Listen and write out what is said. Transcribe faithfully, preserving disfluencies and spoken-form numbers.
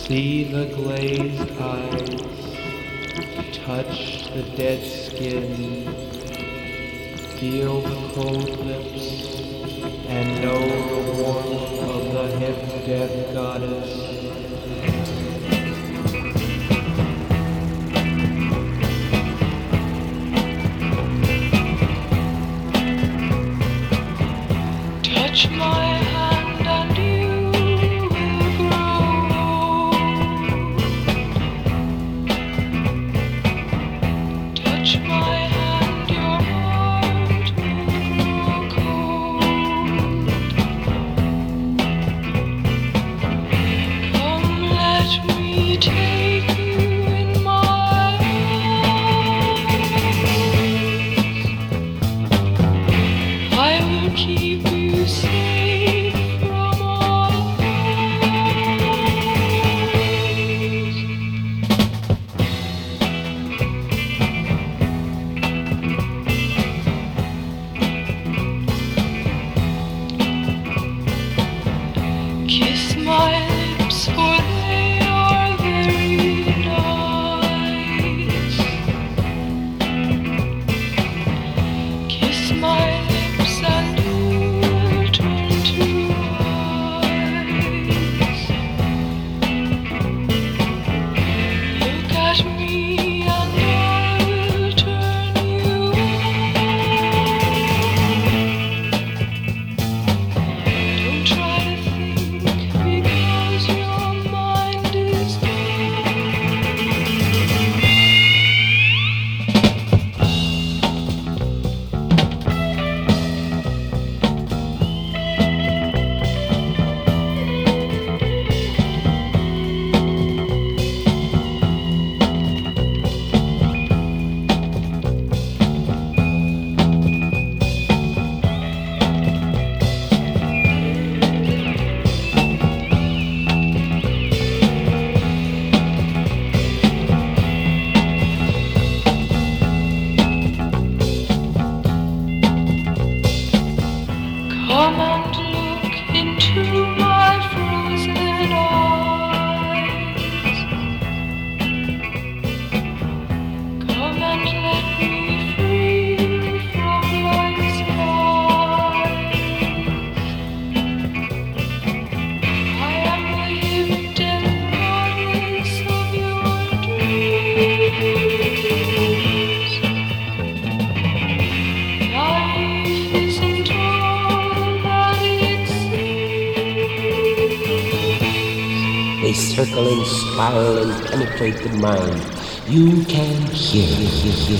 See the glazed eyes, touch the dead skin, feel the cold lips, and know the warmth of the hip death goddess. Touch my hand and you will grow. Touch my hand, your heart will grow cold. Come, let me take you in my arms. I will keep you safe from all harms. Kiss my lips, for they are very nice. Kiss my lips and you'll turn to ice. Look at me and I will turn you on. Don't try to think, because your mind is gone. Come and look into my frozen eyes. Come and let me free from life's lies. I am the hip death goddess of your dreams. Life isn't all that it seems. They circle and spiral and penetrate the mind. You can hear.